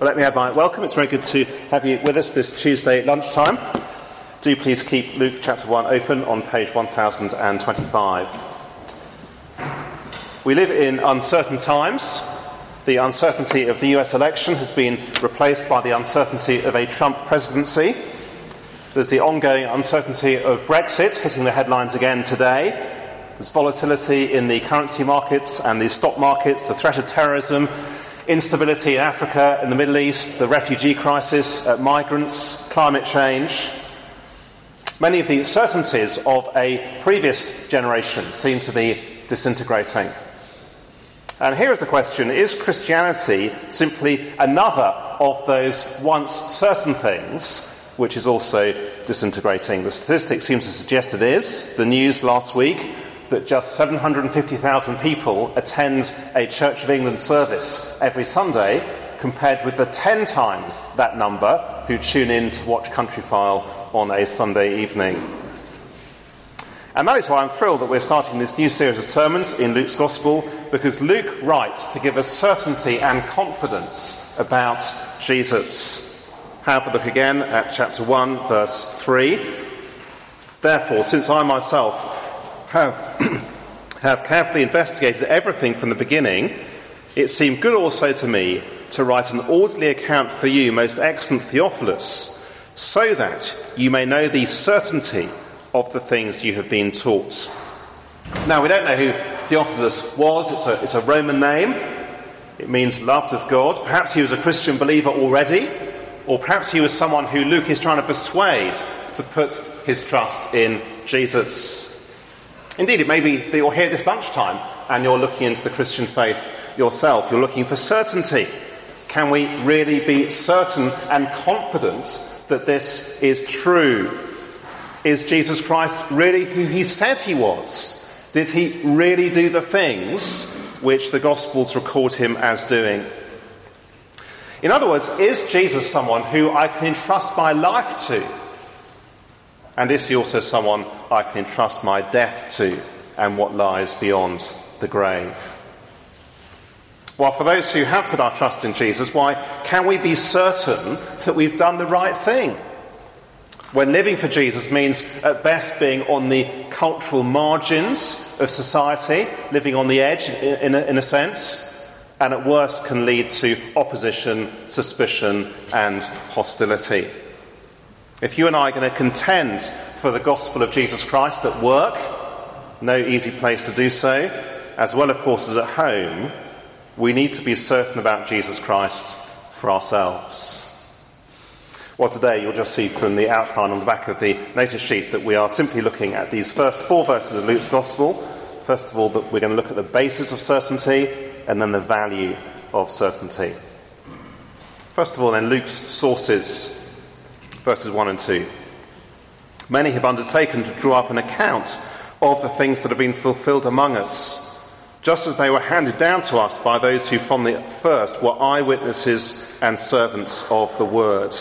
Well, let me add my welcome. It's very good to have you with us this Tuesday lunchtime. Do please keep Luke chapter 1 open on page 1025. We live in uncertain times. The uncertainty of the US election has been replaced by the uncertainty of a Trump presidency. There's the ongoing uncertainty of Brexit hitting the headlines again today. There's volatility in the currency markets and the stock markets, the threat of terrorism, instability in Africa, in the Middle East, the refugee crisis, migrants, climate change. Many of the certainties of a previous generation seem to be disintegrating. And here is the question: is Christianity simply another of those once certain things which is also disintegrating? The statistics seem to suggest it is. The news last week that just 750,000 people attend a Church of England service every Sunday, compared with the 10 times that number who tune in to watch Countryfile on a Sunday evening. And that is why I'm thrilled that we're starting this new series of sermons in Luke's Gospel, because Luke writes to give us certainty and confidence about Jesus. Have a look again at chapter 1, verse 3. Therefore, since I myself have carefully investigated everything from the beginning, it seemed good also to me to write an orderly account for you, most excellent Theophilus, so that you may know the certainty of the things you have been taught. Now, we don't know who Theophilus was. It's a Roman name. It means loved of God. Perhaps he was a Christian believer already, or perhaps he was someone who Luke is trying to persuade to put his trust in Jesus. Indeed, it may be that you're here this lunchtime and you're looking into the Christian faith yourself. You're looking for certainty. Can we really be certain and confident that this is true? Is Jesus Christ really who he said he was? Did he really do the things which the Gospels record him as doing? In other words, is Jesus someone who I can entrust my life to? And is he also someone I can entrust my death to and what lies beyond the grave? Well, for those who have put our trust in Jesus, why can we be certain that we've done the right thing? When living for Jesus means at best being on the cultural margins of society, living on the edge in a sense, and at worst can lead to opposition, suspicion and hostility. If you and I are going to contend for the gospel of Jesus Christ at work, no easy place to do so, as well of course as at home, we need to be certain about Jesus Christ for ourselves. Well, today you'll just see from the outline on the back of the notice sheet that we are simply looking at these first 4 verses of Luke's Gospel. First of all, that we're going to look at the basis of certainty and then the value of certainty. First of all, then, Luke's sources. Verses 1 and 2. Many have undertaken to draw up an account of the things that have been fulfilled among us, just as they were handed down to us by those who from the first were eyewitnesses and servants of the word.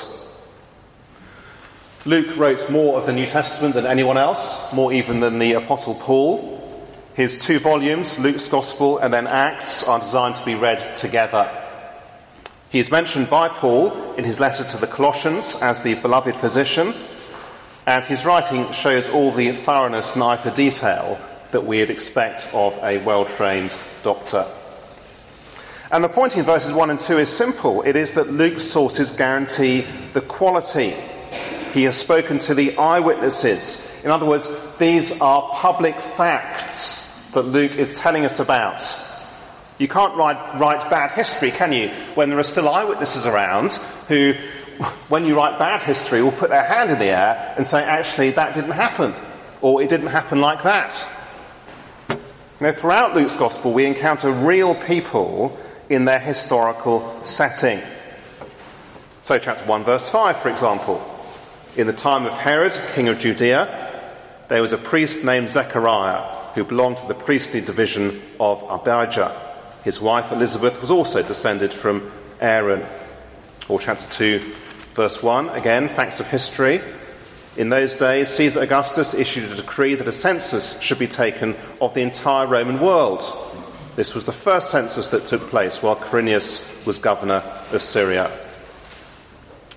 Luke wrote more of the New Testament than anyone else, more even than the Apostle Paul. His 2 volumes, Luke's Gospel and then Acts, are designed to be read together. He is mentioned by Paul in his letter to the Colossians as the beloved physician, and his writing shows all the thoroughness and eye for detail that we'd expect of a well-trained doctor. And the point in verses 1 and 2 is simple. It is that Luke's sources guarantee the quality. He has spoken to the eyewitnesses. In other words, these are public facts that Luke is telling us about. You can't write bad history, can you, when there are still eyewitnesses around who, when you write bad history, will put their hand in the air and say, actually, that didn't happen, or it didn't happen like that. Now, throughout Luke's Gospel, we encounter real people in their historical setting. So, chapter 1, verse 5, for example. In the time of Herod, king of Judea, there was a priest named Zechariah who belonged to the priestly division of Abijah. His wife Elizabeth was also descended from Aaron. Or chapter 2, verse 1, again, facts of history. In those days, Caesar Augustus issued a decree that a census should be taken of the entire Roman world. This was the first census that took place while Quirinius was governor of Syria.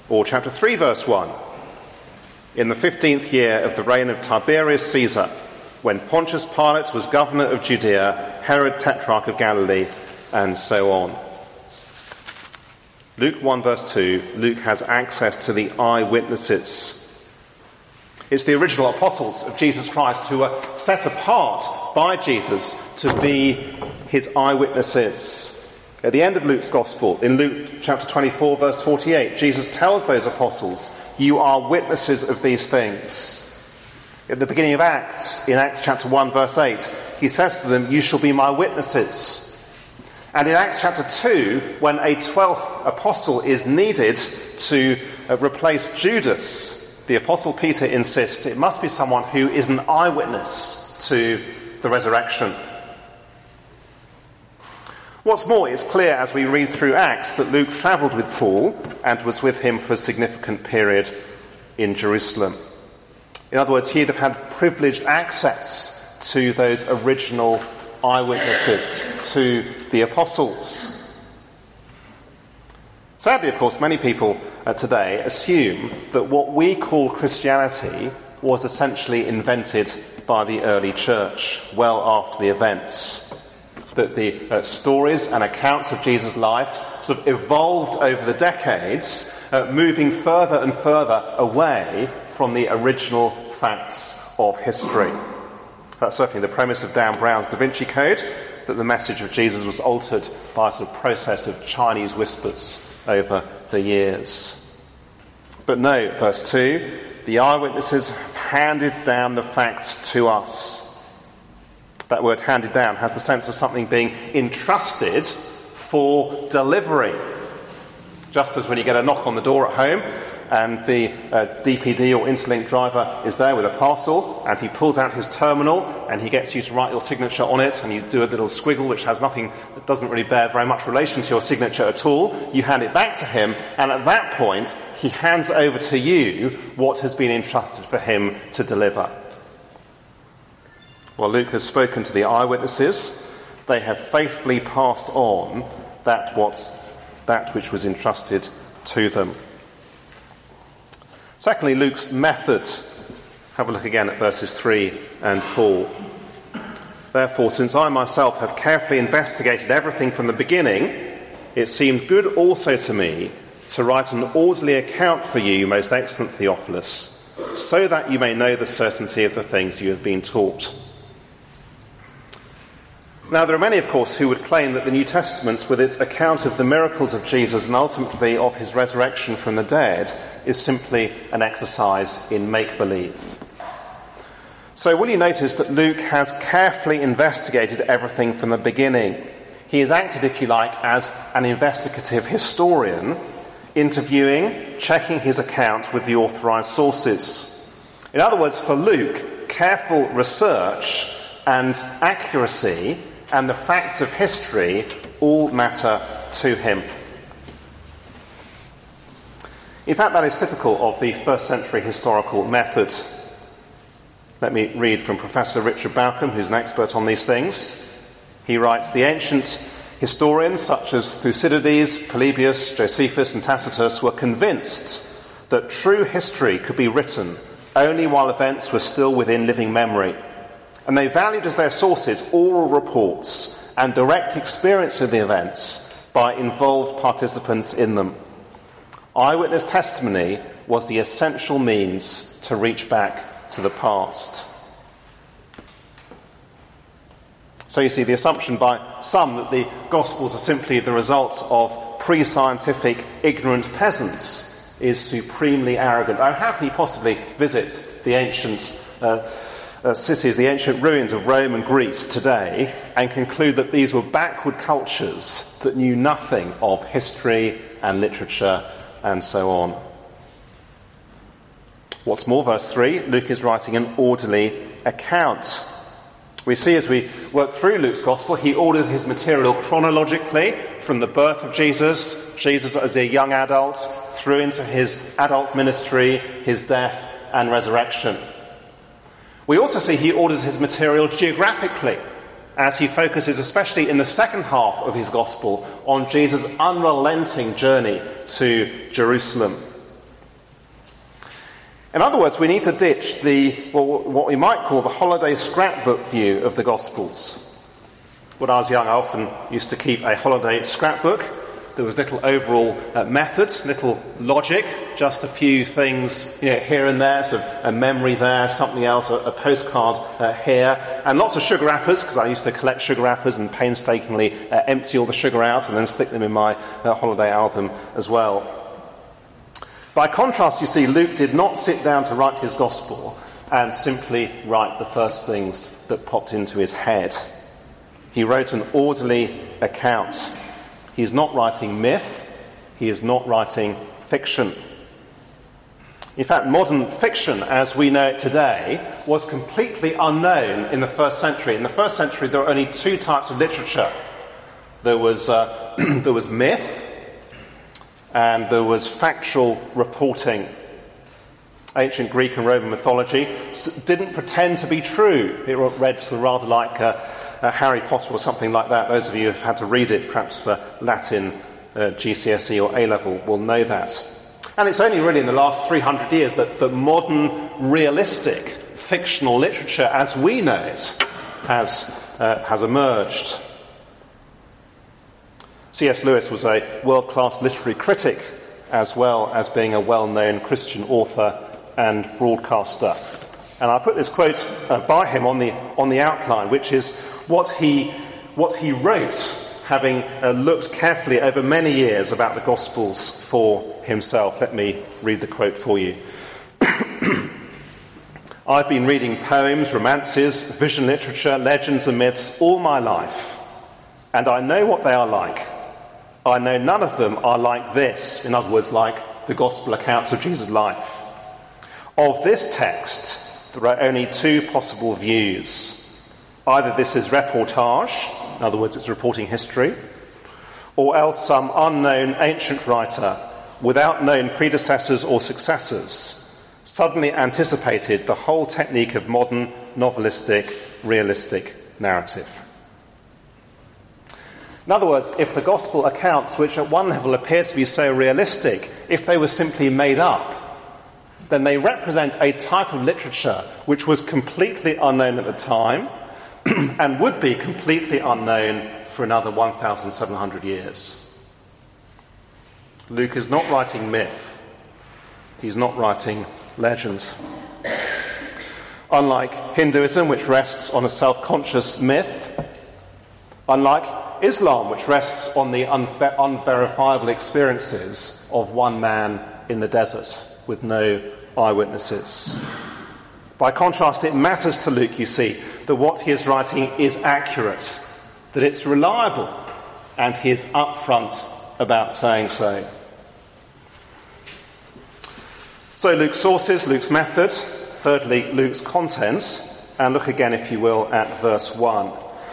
Or chapter 3, verse 1. In the 15th year of the reign of Tiberius Caesar, when Pontius Pilate was governor of Judea, Herod tetrarch of Galilee, and so on. Luke 1 verse 2, Luke has access to the eyewitnesses. It's the original apostles of Jesus Christ who were set apart by Jesus to be his eyewitnesses. At the end of Luke's Gospel, in Luke chapter 24 verse 48, Jesus tells those apostles, "You are witnesses of these things." At the beginning of Acts, in Acts chapter 1 verse 8, he says to them, "You shall be my witnesses." And in Acts chapter 2, when a 12th apostle is needed to replace Judas, the apostle Peter insists it must be someone who is an eyewitness to the resurrection. What's more, it's clear as we read through Acts that Luke travelled with Paul and was with him for a significant period in Jerusalem. In other words, he'd have had privileged access to those original eyewitnesses, to the apostles. Sadly, of course, many people today assume that what we call Christianity was essentially invented by the early church, well after the events. That the stories and accounts of Jesus' life sort of evolved over the decades, moving further and further away from the original facts of history. That's certainly the premise of Dan Brown's Da Vinci Code, that the message of Jesus was altered by a sort of process of Chinese whispers over the years. But no, verse 2, the eyewitnesses have handed down the facts to us. That word handed down has the sense of something being entrusted for delivery. Just as when you get a knock on the door at home and the DPD or Interlink driver is there with a parcel and he pulls out his terminal and he gets you to write your signature on it and you do a little squiggle which has nothing, that doesn't really bear very much relation to your signature at all. You hand it back to him and at that point he hands over to you what has been entrusted for him to deliver. Well, Luke has spoken to the eyewitnesses. They have faithfully passed on that which was entrusted to them. Secondly, Luke's method. Have a look again at verses 3 and 4. Therefore, since I myself have carefully investigated everything from the beginning, it seemed good also to me to write an orderly account for you, most excellent Theophilus, so that you may know the certainty of the things you have been taught. Now, there are many, of course, who would claim that the New Testament, with its account of the miracles of Jesus and ultimately of his resurrection from the dead, is simply an exercise in make-believe. So will you notice that Luke has carefully investigated everything from the beginning? He has acted, if you like, as an investigative historian, interviewing, checking his account with the authorised sources. In other words, for Luke, careful research and accuracy and the facts of history all matter to him. In fact, that is typical of the first century historical method. Let me read from Professor Richard Bauckham, who's an expert on these things. He writes, the ancient historians such as Thucydides, Polybius, Josephus and Tacitus were convinced that true history could be written only while events were still within living memory. And they valued as their sources oral reports and direct experience of the events by involved participants in them. Eyewitness testimony was the essential means to reach back to the past. So you see, the assumption by some that the Gospels are simply the result of pre-scientific, ignorant peasants is supremely arrogant. Oh, how can you possibly visit the ancient cities, the ancient ruins of Rome and Greece today, and conclude that these were backward cultures that knew nothing of history and literature and so on. What's more, verse 3, Luke is writing an orderly account. We see as we work through Luke's Gospel, he ordered his material chronologically from the birth of Jesus as a young adult, through into his adult ministry, his death and resurrection. We also see he orders his material geographically, as he focuses, especially in the second half of his Gospel, on Jesus' unrelenting journey to Jerusalem. In other words, we need to ditch what we might call the holiday scrapbook view of the Gospels. When I was young, I often used to keep a holiday scrapbook. There was little overall method, little logic, just a few things here and there, so a memory there, something else, a postcard here, and lots of sugar wrappers, because I used to collect sugar wrappers and painstakingly empty all the sugar out and then stick them in my holiday album as well. By contrast, you see, Luke did not sit down to write his gospel and simply write the first things that popped into his head. He wrote an orderly account. He is not writing myth. He is not writing fiction. In fact, modern fiction, as we know it today, was completely unknown in the first century. In the first century, there were only two types of literature. There was myth, and there was factual reporting. Ancient Greek and Roman mythology didn't pretend to be true. It read rather like Harry Potter or something like that. Those of you who have had to read it, perhaps for Latin, GCSE or A-level, will know that. And it's only really in the last 300 years that modern, realistic, fictional literature, as we know it, has emerged. C.S. Lewis was a world-class literary critic, as well as being a well-known Christian author and broadcaster. And I put this quote by him on the outline, which is what he wrote, having looked carefully over many years about the Gospels for himself. Let me read the quote for you. I've been reading poems, romances, vision literature, legends and myths all my life, and I know what they are like. I know none of them are like this, in other words, like the Gospel accounts of Jesus' life. Of this text, there are only two possible views. Either this is reportage, in other words, it's reporting history, or else some unknown ancient writer, without known predecessors or successors, suddenly anticipated the whole technique of modern, novelistic, realistic narrative. In other words, if the Gospel accounts, which at one level appear to be so realistic, if they were simply made up, then they represent a type of literature which was completely unknown at the time and would be completely unknown for another 1,700 years. Luke is not writing myth. He's not writing legend. Unlike Hinduism, which rests on a self-conscious myth, unlike Islam, which rests on the unverifiable experiences of one man in the desert with no eyewitnesses. By contrast, it matters to Luke, you see, that what he is writing is accurate, that it's reliable, and he is upfront about saying so. So Luke's sources, Luke's method, thirdly, Luke's content, and look again, if you will, at verse 1.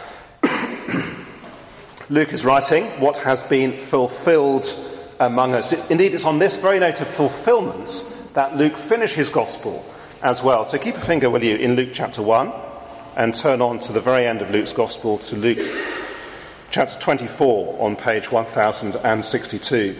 Luke is writing what has been fulfilled among us. Indeed, it's on this very note of fulfillment that Luke finished his gospel as well. So keep a finger, will you, in Luke chapter 1 and turn on to the very end of Luke's gospel to Luke chapter 24 on page 1062.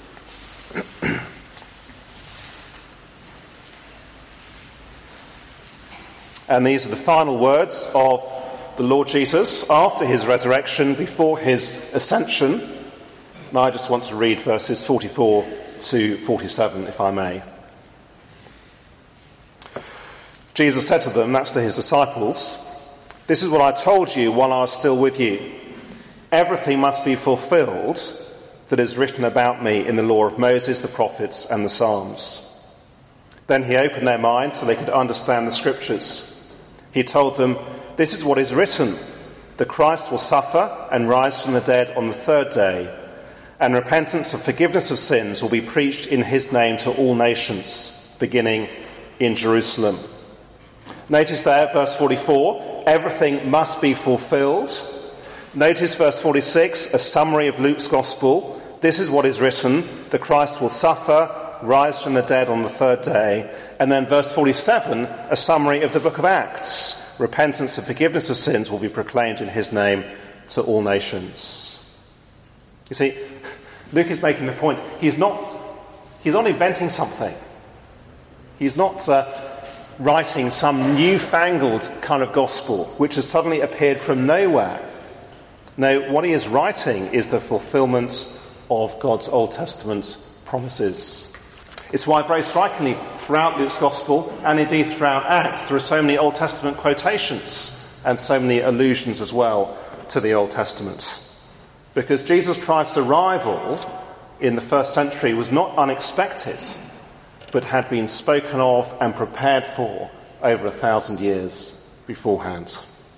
And these are the final words of the Lord Jesus after his resurrection, before his ascension. And I just want to read verses 44 to 47, if I may. Jesus said to them, that's to his disciples, "This is what I told you while I was still with you. Everything must be fulfilled that is written about me in the law of Moses, the prophets, and the Psalms." Then he opened their minds so they could understand the scriptures. He told them, "This is what is written. The Christ will suffer and rise from the dead on the third day, and repentance and forgiveness of sins will be preached in his name to all nations, beginning in Jerusalem." Notice there, verse 44, everything must be fulfilled. Notice verse 46, a summary of Luke's gospel. This is what is written. The Christ will suffer, rise from the dead on the third day. And then verse 47, a summary of the book of Acts. Repentance and forgiveness of sins will be proclaimed in his name to all nations. You see, Luke is making the point. He's not inventing something. He's not writing some newfangled kind of gospel which has suddenly appeared from nowhere. No, what he is writing is the fulfillment of God's Old Testament promises. It's why very strikingly throughout Luke's Gospel, and indeed throughout Acts, there are so many Old Testament quotations and so many allusions as well to the Old Testament. Because Jesus Christ's arrival in the first century was not unexpected, but had been spoken of and prepared for over 1,000 years beforehand.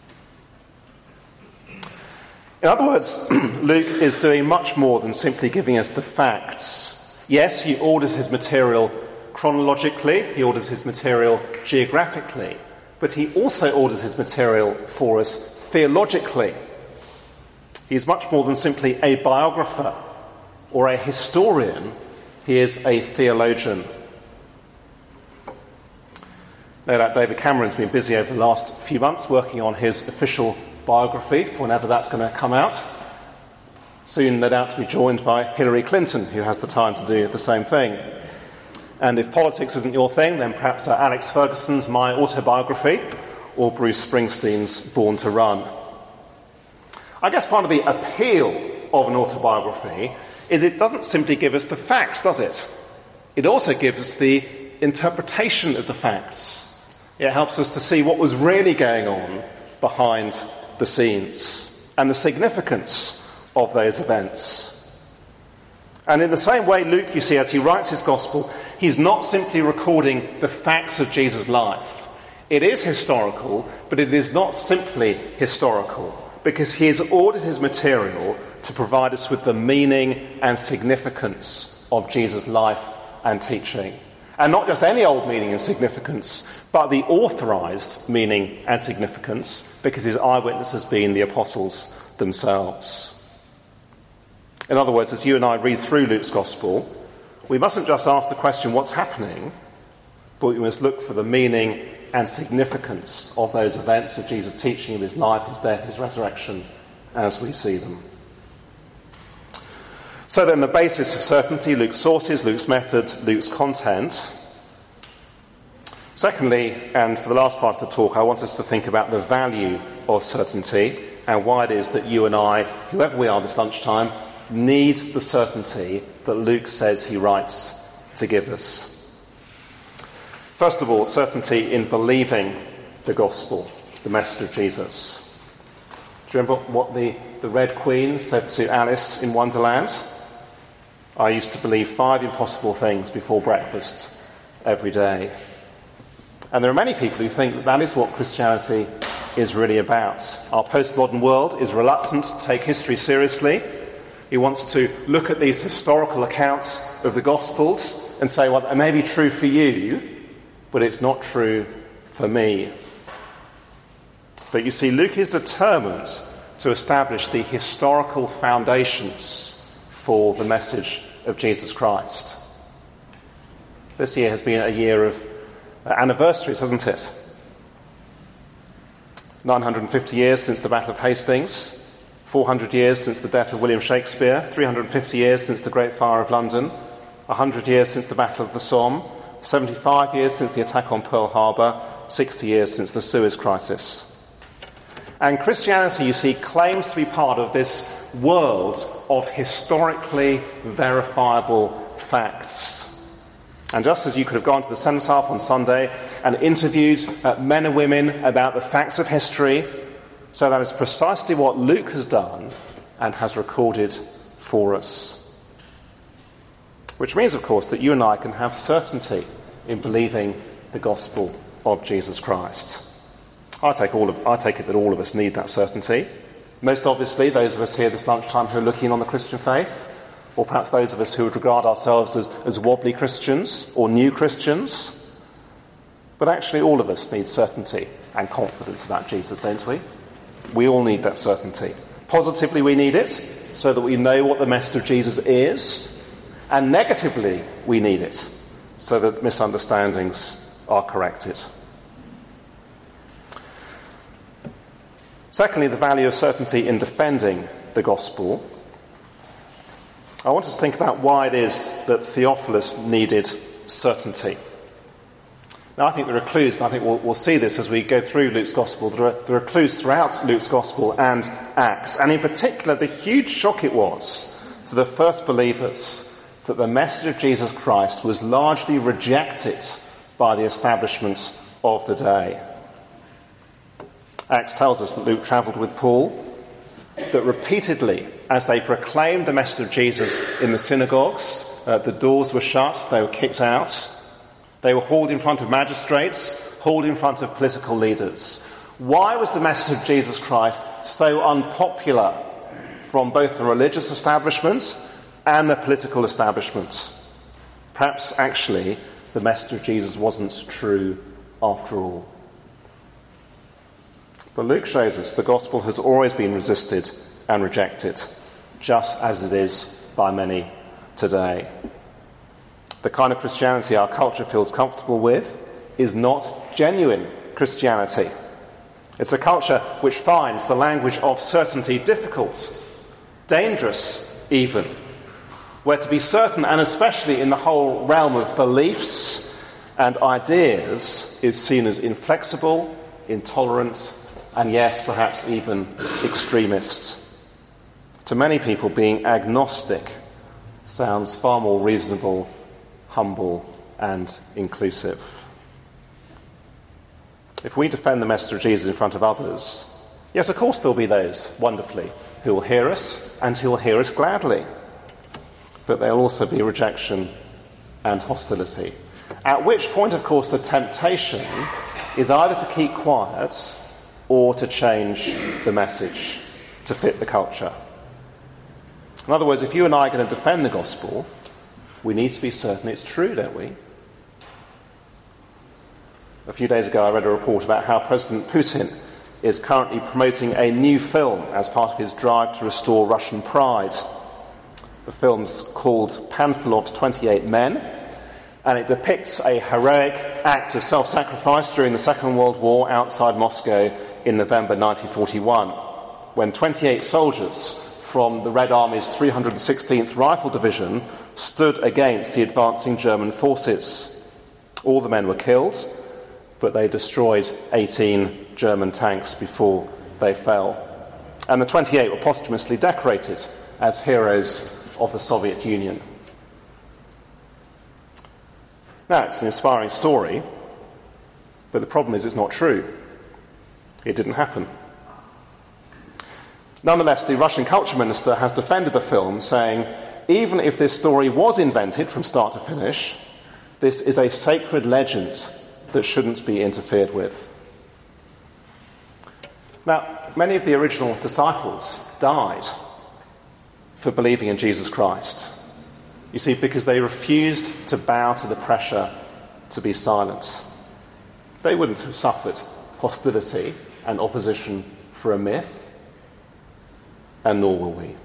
In other words, Luke is doing much more than simply giving us the facts. Yes, he orders his material chronologically, he orders his material geographically, but he also orders his material for us theologically. He's much more than simply a biographer or a historian, he is a theologian. No doubt David Cameron's been busy over the last few months working on his official biography, for whenever that's going to come out. Soon, no doubt, to be joined by Hillary Clinton, who has the time to do the same thing. And if politics isn't your thing, then perhaps Alex Ferguson's My Autobiography or Bruce Springsteen's Born to Run. I guess part of the appeal of an autobiography is it doesn't simply give us the facts, does it? It also gives us the interpretation of the facts. It helps us to see what was really going on behind the scenes and the significance of those events. And in the same way, Luke, you see, as he writes his gospel, he's not simply recording the facts of Jesus' life. It is historical, but it is not simply historical, because he has ordered his material to provide us with the meaning and significance of Jesus' life and teaching. And not just any old meaning and significance, but the authorized meaning and significance, because his eyewitness has been the apostles themselves. In other words, as you and I read through Luke's Gospel, we mustn't just ask the question, what's happening? But we must look for the meaning and significance of those events of Jesus' teaching, of his life, his death, his resurrection, as we see them. So then, the basis of certainty, Luke's sources, Luke's method, Luke's content. Secondly, and for the last part of the talk, I want us to think about the value of certainty and why it is that you and I, whoever we are this lunchtime, need the certainty that Luke says he writes to give us. First of all, certainty in believing the gospel, the message of Jesus. Do you remember what the Red Queen said to Alice in Wonderland? I used to believe 5 impossible things before breakfast every day. And there are many people who think that that is what Christianity is really about. Our postmodern world is reluctant to take history seriously. He wants to look at these historical accounts of the Gospels and say, well, it may be true for you, but it's not true for me. But you see, Luke is determined to establish the historical foundations for the message of Jesus Christ. This year has been a year of anniversaries, hasn't it? 950 years since the Battle of Hastings, 400 years since the death of William Shakespeare, 350 years since the Great Fire of London, 100 years since the Battle of the Somme, 75 years since the attack on Pearl Harbor, 60 years since the Suez Crisis. And Christianity, you see, claims to be part of this world of historically verifiable facts. And just as you could have gone to the cenotaph on Sunday and interviewed men and women about the facts of history, so that is precisely what Luke has done and has recorded for us. Which means, of course, that you and I can have certainty in believing the gospel of Jesus Christ. I take it that all of us need that certainty. Most obviously, those of us here this lunchtime who are looking on the Christian faith, or perhaps those of us who would regard ourselves as wobbly Christians or new Christians. But actually, all of us need certainty and confidence about Jesus, don't we? We all need that certainty. Positively, we need it so that we know what the message of Jesus is, and negatively, we need it so that misunderstandings are corrected. Secondly, the value of certainty in defending the gospel. I want us to think about why it is that Theophilus needed certainty. Now, I think there are clues, and I think we'll see this as we go through Luke's Gospel. There are clues throughout Luke's Gospel and Acts, and in particular, the huge shock it was to the first believers that the message of Jesus Christ was largely rejected by the establishment of the day. Acts tells us that Luke travelled with Paul, that repeatedly, as they proclaimed the message of Jesus in the synagogues, the doors were shut, they were kicked out. They were hauled in front of magistrates, hauled in front of political leaders. Why was the message of Jesus Christ so unpopular from both the religious establishment and the political establishment? Perhaps, actually, the message of Jesus wasn't true after all. But Luke shows us the gospel has always been resisted and rejected, just as it is by many today. The kind of Christianity our culture feels comfortable with is not genuine Christianity. It's a culture which finds the language of certainty difficult, dangerous even, where to be certain, and especially in the whole realm of beliefs and ideas, is seen as inflexible, intolerant, and yes, perhaps even extremist. To many people, being agnostic sounds far more reasonable, humble, and inclusive. If we defend the message of Jesus in front of others, yes, of course there'll be those, wonderfully, who will hear us and who will hear us gladly. But there'll also be rejection and hostility. At which point, of course, the temptation is either to keep quiet or to change the message to fit the culture. In other words, if you and I are going to defend the gospel, we need to be certain it's true, don't we? A few days ago I read a report about how President Putin is currently promoting a new film as part of his drive to restore Russian pride. The film's called Panfilov's 28 Men, and it depicts a heroic act of self-sacrifice during the Second World War outside Moscow in November 1941, when 28 soldiers from the Red Army's 316th Rifle Division stood against the advancing German forces. All the men were killed, but they destroyed 18 German tanks before they fell. And the 28 were posthumously decorated as heroes of the Soviet Union. Now, it's an inspiring story, but the problem is it's not true. It didn't happen. Nonetheless, the Russian culture minister has defended the film, saying, even if this story was invented from start to finish, this is a sacred legend that shouldn't be interfered with. Now, many of the original disciples died for believing in Jesus Christ. You see, because they refused to bow to the pressure to be silent. They wouldn't have suffered hostility and opposition for a myth, and nor will we.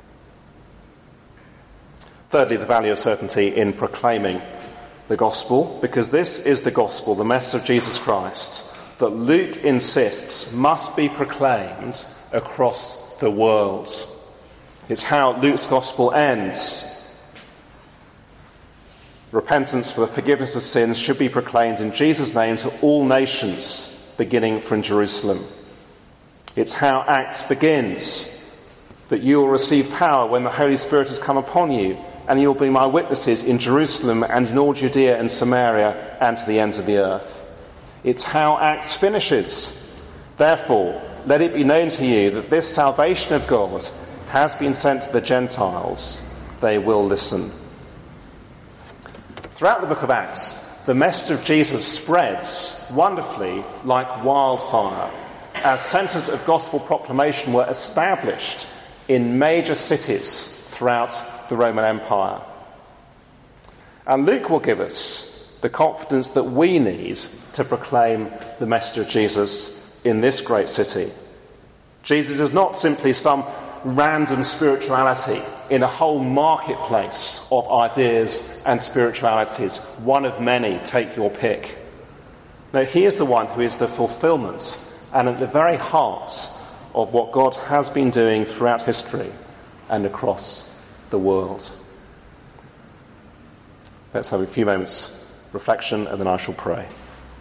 Thirdly, the value of certainty in proclaiming the gospel, because this is the gospel, the message of Jesus Christ, that Luke insists must be proclaimed across the world. It's how Luke's gospel ends. Repentance for the forgiveness of sins should be proclaimed in Jesus' name to all nations, beginning from Jerusalem. It's how Acts begins, that you will receive power when the Holy Spirit has come upon you, and you will be my witnesses in Jerusalem and in all Judea and Samaria and to the ends of the earth. It's how Acts finishes. Therefore, let it be known to you that this salvation of God has been sent to the Gentiles. They will listen. Throughout the book of Acts, the message of Jesus spreads wonderfully like wildfire as centres of gospel proclamation were established in major cities throughout the Roman Empire. And Luke will give us the confidence that we need to proclaim the message of Jesus in this great city. Jesus is not simply some random spirituality in a whole marketplace of ideas and spiritualities, one of many, take your pick. No, he is the one who is the fulfillment and at the very heart of what God has been doing throughout history and across the world. Let's have a few moments reflection and then I shall pray.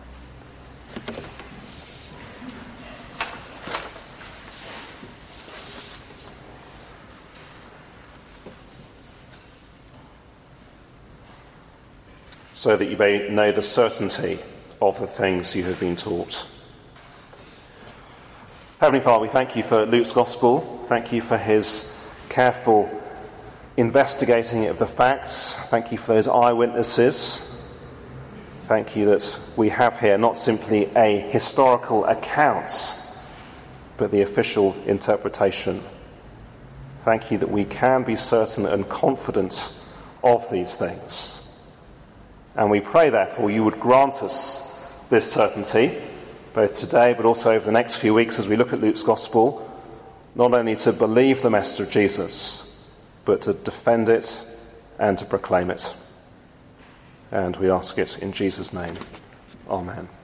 so that you may know the certainty of the things you have been taught. Heavenly Father, we thank you for Luke's Gospel. Thank you for his careful investigating of the facts. Thank you for those eyewitnesses. Thank you that we have here not simply a historical account, but the official interpretation. Thank you that we can be certain and confident of these things. And we pray, therefore, you would grant us this certainty, both today but also over the next few weeks as we look at Luke's Gospel, not only to believe the message of Jesus, but to defend it and to proclaim it. And we ask it in Jesus' name. Amen.